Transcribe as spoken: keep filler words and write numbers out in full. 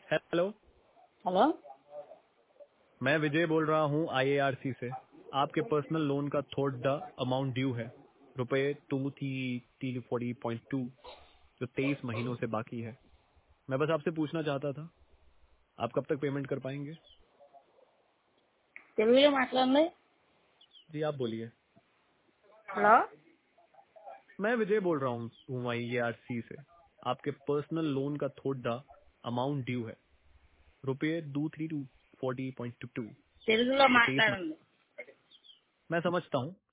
Hello. Hello. मैं विजय बोल रहा हूँ आईएआरसी से। आपके पर्सनल लोन का थोड़ा अमाउंट ड्यू है, रुपए two three forty point two, जो तेईस महीनों से बाकी है। मैं बस आपसे पूछना चाहता था, आप कब तक पेमेंट कर पाएंगे? తెలుగులో మాట్లాడండి। जी आप बोलिए। हेलो। मैं विजय बोल रहा हूँ आईएआरसी से। आपके पर्सनल लोन का थोड़ा अमाउंट ड्यू है, रुपये two three two forty point two, తెలుగులో जो तेईस। మాట్లాడండి। मैं समझता हूँ,